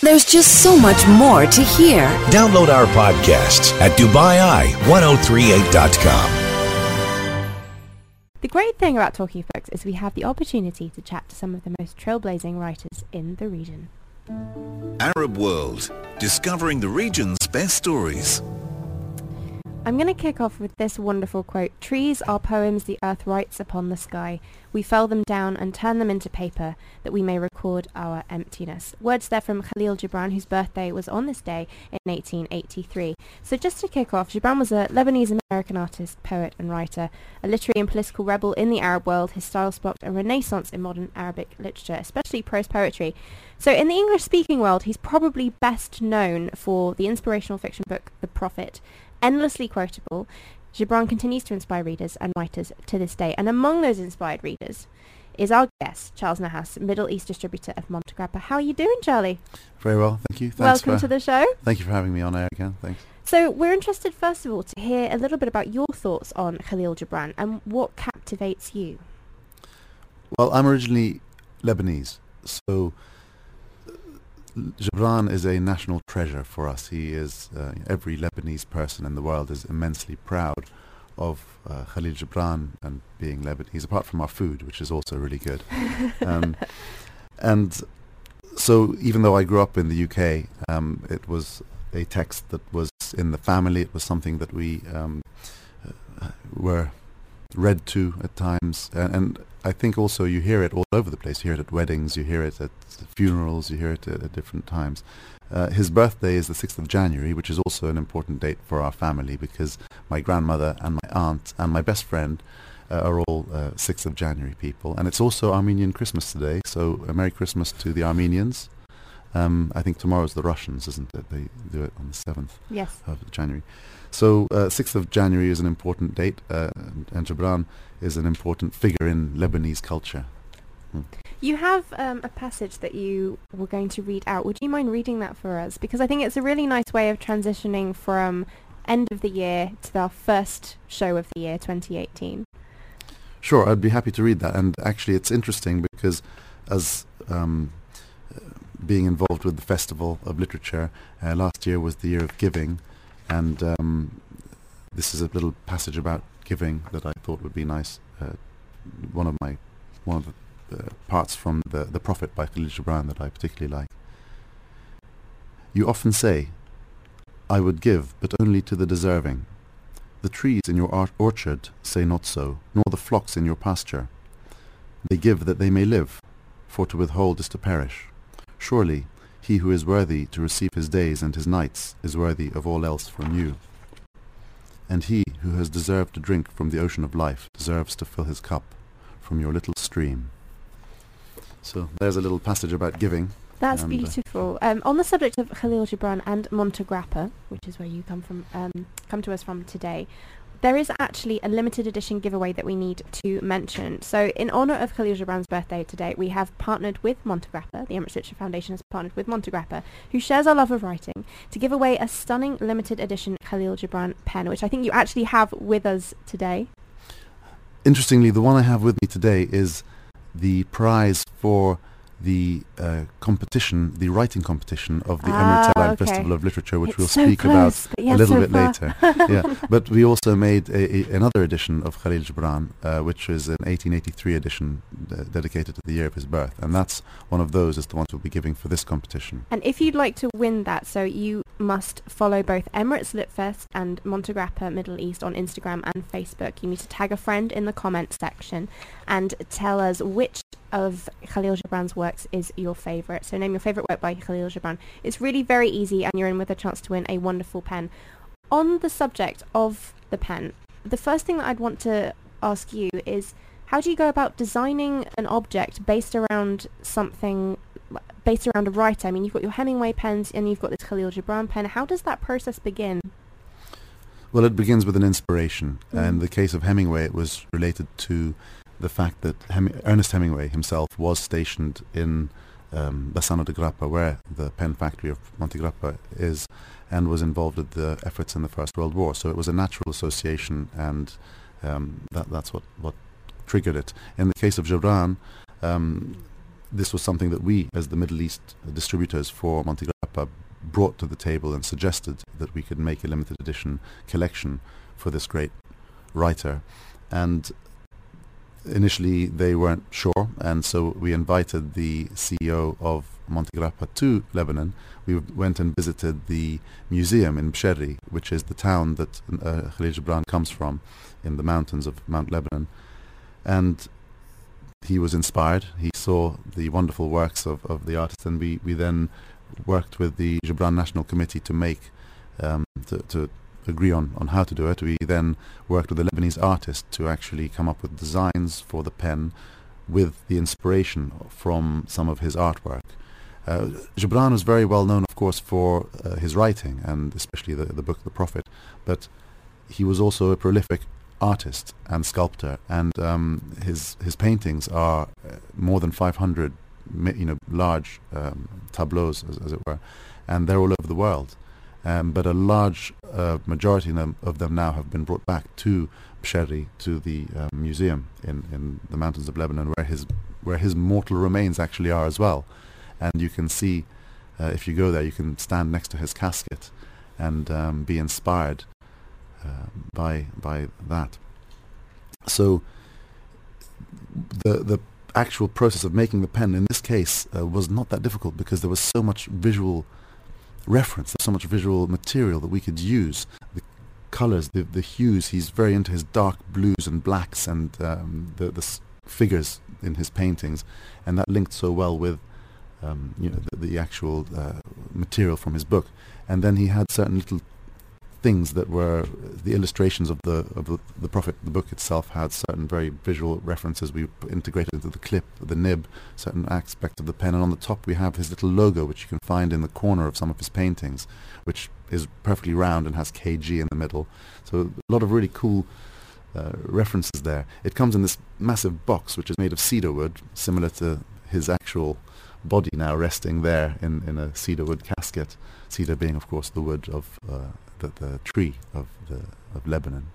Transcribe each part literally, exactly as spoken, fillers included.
There's just so much more to hear. Download our podcasts at Dubai Eye ten thirty-eight dot com. The great thing about Talking Folks is we have the opportunity to chat to some of the most trailblazing writers in the region. Arab World, discovering the region's best stories. I'm going to kick off with this wonderful quote. Trees are poems the earth writes upon the sky. We fell them down and turn them into paper that we may record our emptiness. Words there from Khalil Gibran, whose birthday was on this day in eighteen eighty-three. So just to kick off, Gibran was a Lebanese-American artist, poet and writer, a literary and political rebel in the Arab world. His style sparked a renaissance in modern Arabic literature, especially prose poetry. So in the English-speaking world, he's probably best known for the inspirational fiction book The Prophet. Endlessly quotable, Gibran continues to inspire readers and writers to this day. And among those inspired readers is our guest, Charles Nahas, Middle East distributor of Montegrappa. How are you doing, Charlie? Very well, thank you. Thanks Welcome for, to the show. Thank you for having me on air again. Thanks. So we're interested, first of all, to hear a little bit about your thoughts on Khalil Gibran and what captivates you. Well, I'm originally Lebanese, so Gibran is a national treasure for us. He is, uh, every Lebanese person in the world is immensely proud of uh, Khalil Gibran and being Lebanese, apart from our food, which is also really good. um, and so even though I grew up in the U K, um, it was a text that was in the family. It was something that we um, uh, were read to at times. Uh, and I think also you hear it all over the place. You hear it at weddings, you hear it at funerals, you hear it at, at different times. Uh, his birthday is the sixth of January, which is also an important date for our family because my grandmother and my aunt and my best friend uh, are all uh, sixth of January people. And it's also Armenian Christmas today, so a Merry Christmas to the Armenians. Um, I think tomorrow's the Russians, isn't it? They do it on the seventh Yes. of January. So uh, sixth of January is an important date, uh, and, and Gibran is an important figure in Lebanese culture. Hmm. You have um, a passage that you were going to read out. Would you mind reading that for us? Because I think it's a really nice way of transitioning from end of the year to our first show of the year, twenty eighteen. Sure, I'd be happy to read that. And actually it's interesting because as um, uh, being involved with the Festival of Literature, uh, last year was the year of giving, and um, this is a little passage about giving that I thought would be nice. Uh, one of my one of the uh, parts from the the Prophet by Khalil Gibran that I particularly like. You often say, "I would give, but only to the deserving. The trees in your ar- orchard say not so, nor the flocks in your pasture. They give that they may live, for to withhold is to perish. Surely he who is worthy to receive his days and his nights is worthy of all else from you. And he who has deserved to drink from the ocean of life deserves to fill his cup from your little stream." So there's a little passage about giving. That's and, uh, beautiful. Um, on the subject of Khalil Gibran and Montegrappa, which is where you come from, um, come to us from today, there is actually a limited edition giveaway that we need to mention. So in honour of Khalil Gibran's birthday today, we have partnered with Montegrappa. The Emirates Literature Foundation has partnered with Montegrappa, who shares our love of writing, to give away a stunning limited edition Khalil Gibran pen, which I think you actually have with us today. Interestingly, the one I have with me today is the prize for the uh, competition, the writing competition of the Ah, Emirates Airline okay. Festival of Literature, which It's we'll so speak close, about but yeah, a little so bit far. later. Yeah, but we also made a, a, another edition of Khalil Gibran, uh, which is an eighteen eighty-three edition uh, dedicated to the year of his birth, and that's one of those is the ones we'll be giving for this competition. And if you'd like to win that, so you must follow both Emirates Litfest and Montegrappa Middle East on Instagram and Facebook. You need to tag a friend in the comments section and tell us which of Khalil Gibran's works is your favourite. So name your favourite work by Khalil Gibran. It's really very easy and you're in with a chance to win a wonderful pen. On the subject of the pen, the first thing that I'd want to ask you is, how do you go about designing an object based around something, based around a writer? I mean, you've got your Hemingway pens and you've got this Khalil Gibran pen. How does that process begin? Well, it begins with an inspiration. Mm. And in the case of Hemingway, it was related to the fact that Hem- Ernest Hemingway himself was stationed in um, Bassano de Grappa, where the pen factory of Montegrappa is, and was involved with the efforts in the First World War. So it was a natural association, and um, that, that's what, what triggered it. In the case of Gibran, um, this was something that we, as the Middle East distributors for Monte Grappa, brought to the table and suggested that we could make a limited edition collection for this great writer. And initially they weren't sure, and so we invited the C E O of Monte Grappa to Lebanon. We went and visited the museum in Bsherri, which is the town that uh, Khalil Gibran comes from, in the mountains of Mount Lebanon. And he was inspired. He saw the wonderful works of, of the artist, and we, we then worked with the Gibran National Committee to make, um, to, to agree on, on how to do it. We then worked with the Lebanese artist to actually come up with designs for the pen with the inspiration from some of his artwork. Uh, Gibran was very well known, of course, for uh, his writing, and especially the, the book The Prophet, but he was also a prolific artist and sculptor, and um, his his paintings are uh, more than five hundred, you know, large um, tableaus, as, as it were, and they're all over the world. Um, but a large uh, majority of them, of them now have been brought back to Bsherri, to the uh, museum in, in the mountains of Lebanon, where his where his mortal remains actually are as well. And you can see, uh, if you go there, you can stand next to his casket and um, be inspired uh, by by that. So the the actual process of making the pen in this case uh, was not that difficult, because there was so much visual reference, there's so much visual material that we could use. The colors, the the hues, he's very into his dark blues and blacks, and um, the the s- figures in his paintings, and that linked so well with um, you know the, the actual uh, material from his book. And then he had certain little things that were the illustrations of the of the, the Prophet. The book itself had certain very visual references we p- integrated into the clip, the nib, certain aspects of the pen, and on the top we have his little logo, which you can find in the corner of some of his paintings, which is perfectly round and has K G in the middle. So a lot of really cool uh, references there. It comes in this massive box, which is made of cedar wood, similar to his actual body now resting there in, in a cedar wood casket. Cedar being, of course, the wood of uh, the, the tree of the of Lebanon.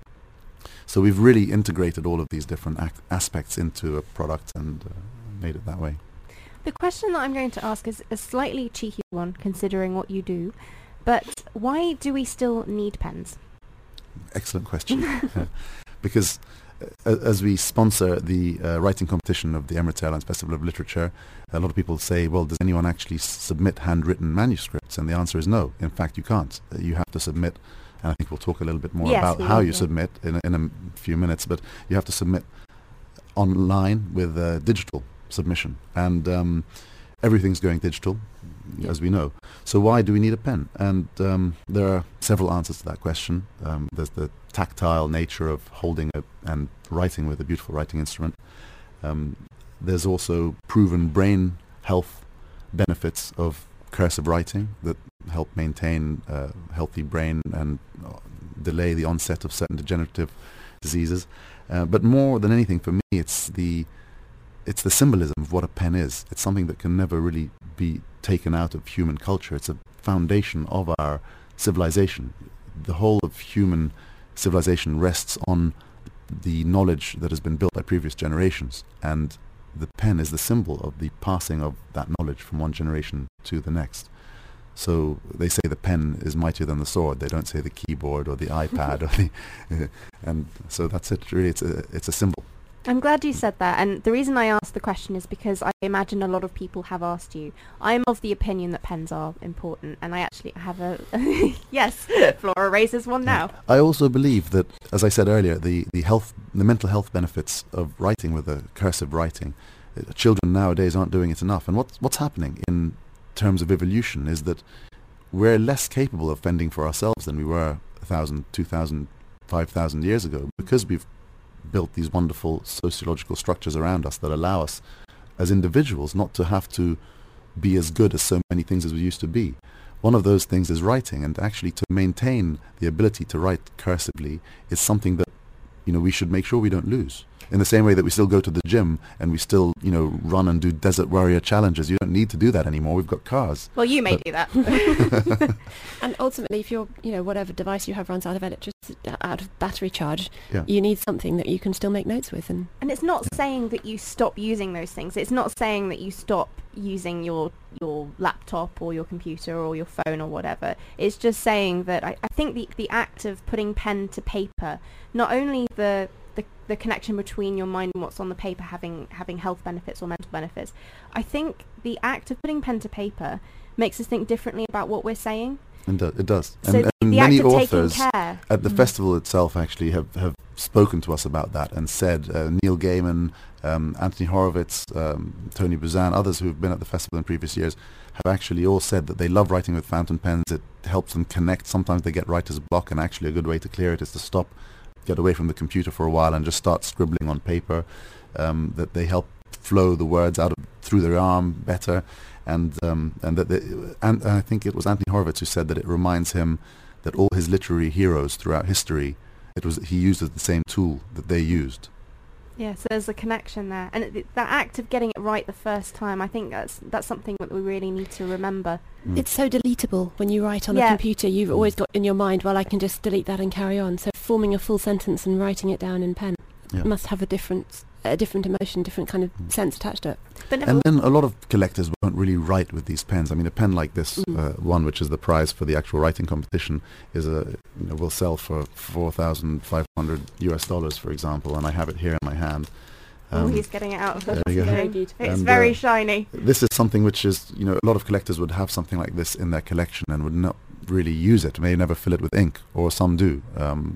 So we've really integrated all of these different ac- aspects into a product and uh, made it that way. The question that I'm going to ask is a slightly cheeky one, considering what you do, but why do we still need pens? Excellent question. uh, because uh, as we sponsor the uh, writing competition of the Emirates Airlines Festival of Literature, a lot of people say, well, does anyone actually s- submit handwritten manuscripts? And the answer is no. In fact, you can't. Uh, you have to submit, and I think we'll talk a little bit more Yes, about we how will, you yeah. submit in a, in a few minutes, but you have to submit online with uh, digital submission. And um, everything's going digital, Yeah. as we know. So why do we need a pen? And um, there are several answers to that question. Um, there's the tactile nature of holding a, and writing with a beautiful writing instrument. Um, there's also proven brain health benefits of cursive writing that help maintain a healthy brain and uh, delay the onset of certain degenerative diseases. Uh, but more than anything, for me, it's the it's the symbolism of what a pen is. It's something that can never really be taken out of human culture. It's a foundation of our civilization. The whole of human civilization rests on the knowledge that has been built by previous generations, and the pen is the symbol of the passing of that knowledge from one generation to the next. So they say the pen is mightier than the sword. They don't say the keyboard or the iPad or the, uh, and so that's it. Really, it's a it's a symbol. I'm glad you said that, and the reason I asked the question is because I imagine a lot of people have asked you. I'm of the opinion that pens are important, and I actually have a... yes, Flora raises one now. I also believe that, as I said earlier, the, the health, the mental health benefits of writing with a cursive writing, uh, children nowadays aren't doing it enough. And what's, what's happening in terms of evolution is that we're less capable of fending for ourselves than we were a thousand, two thousand, five thousand years ago, because we've built these wonderful sociological structures around us that allow us as individuals not to have to be as good as so many things as we used to be. One of those things is writing, and actually to maintain the ability to write cursively is something that, you know, we should make sure we don't lose. In the same way that we still go to the gym and we still, you know, run and do Desert Warrior challenges. You don't need to do that anymore. We've got cars. Well, you may But do that. And ultimately, if your, you know, whatever device you have runs out of electricity, out of battery charge, Yeah. you need something that you can still make notes with. And And it's not saying that you stop using those things. It's not saying that you stop using your your laptop or your computer or your phone or whatever. It's just saying that I, I think the, the act of putting pen to paper, not only the, the the connection between your mind and what's on the paper having having health benefits or mental benefits, I think the act of putting pen to paper makes us think differently about what we're saying. And do- it does. So and, and the many act of authors taking care. at the Mm. festival itself actually have, have spoken to us about that and said, uh, Neil Gaiman, um, Anthony Horowitz, um, Tony Buzan, others who have been at the festival in previous years have actually all said that they love writing with fountain pens. It helps them connect. Sometimes they get writer's block, and actually a good way to clear it is to stop, get away from the computer for a while and just start scribbling on paper. Um, that they help flow the words out of, through their arm better. And um, and that they, and I think it was Anthony Horowitz who said that it reminds him that all his literary heroes throughout history, it was he used the same tool that they used. Yeah, so there's a connection there, and it, that act of getting it right the first time, I think that's that's something that we really need to remember. Mm. it's so deletable when you write on Yeah. a computer. You've always got in your mind, well, I can just delete that and carry on. So forming a full sentence and writing it down in pen Yeah. must have a different, a different emotion, different kind of Mm. sense attached to it. But And then a lot of collectors won't really write with these pens. I mean, a pen like this Mm. uh, one, which is the prize for the actual writing competition, is a you know, will sell for four thousand five hundred U S dollars, for example, and I have it here in my hand. oh, Um, he's getting it out of the there you go. Very thing. beautiful. It's And, very uh, shiny. This is something which is, you know, a lot of collectors would have something like this in their collection and would not really use it, may never fill it with ink, or some do. Um,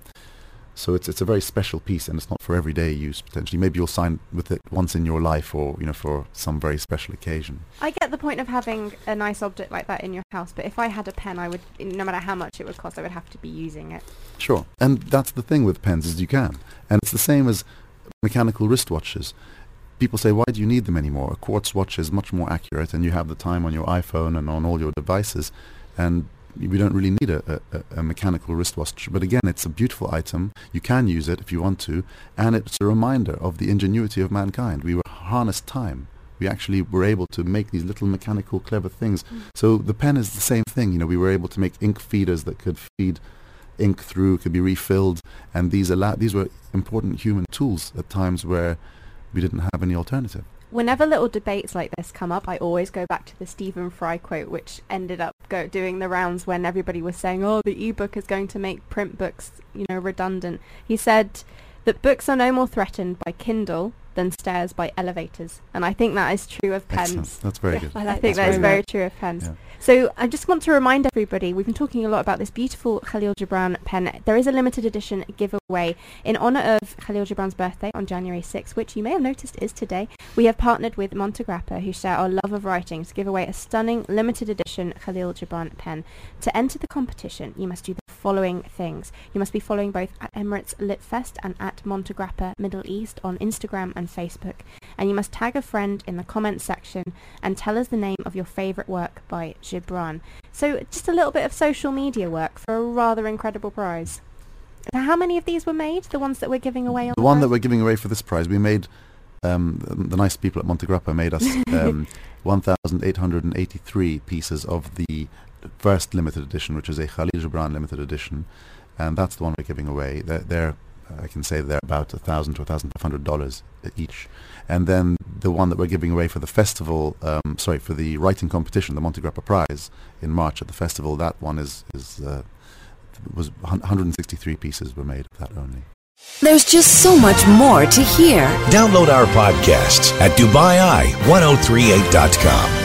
so it's it's a very special piece, and it's not for everyday use, potentially. Maybe you'll sign with it once in your life, or, you know, for some very special occasion. I get the point of having a nice object like that in your house, but if I had a pen, I would, no matter how much it would cost, I would have to be using it. Sure. And that's the thing with pens, is you can. And it's the same as mechanical wristwatches. People say, why do you need them anymore? A quartz watch is much more accurate, and you have the time on your iPhone and on all your devices, and we don't really need a, a, a mechanical wristwatch. But again, it's a beautiful item. You can use it if you want to, and it's a reminder of the ingenuity of mankind. We were harnessed time. We actually were able to make these little mechanical, clever things. Mm. So the pen is the same thing. You know, we were able to make ink feeders that could feed ink through, could be refilled, and these allow these were important human tools at times where we didn't have any alternative. Whenever little debates like this come up, I always go back to the Stephen Fry quote, which ended up go doing the rounds when everybody was saying, oh, the e-book is going to make print books, you know, redundant. He said that books are no more threatened by Kindle than stairs by elevators. And I think that is true of pens. Excellent. That's very Yeah, good. I I like think that that is very very much. true of pens. Yeah. So I just want to remind everybody, we've been talking a lot about this beautiful Khalil Gibran pen. There is a limited edition giveaway in honour of Khalil Gibran's birthday on January sixth, which you may have noticed is today. We have partnered with Montegrappa, who share our love of writing, to give away a stunning limited edition Khalil Gibran pen. To enter the competition, you must do the following things. You must be following both at Emirates Lit Fest and at Montegrappa Middle East on Instagram and Facebook. And you must tag a friend in the comments section and tell us the name of your favourite work by Gibran. So just a little bit of social media work for a rather incredible prize. Now, how many of these were made? The ones that we're giving away on The one prize? that we're giving away for this prize, we made, um, the, the nice people at Montegrappa made us um, one thousand eight hundred eighty-three pieces of the first limited edition, which is a Khalil Gibran limited edition, and that's the one we're giving away. They're, they're I can say they're about a thousand to a thousand five hundred dollars each. And then the one that we're giving away for the festival, um, sorry, for the writing competition, the Montegrappa Prize in March at the festival, that one is is uh, was one hundred sixty-three pieces were made of that only. There's just so much more to hear. Download our podcasts at Dubai Eye ten thirty-eight dot com.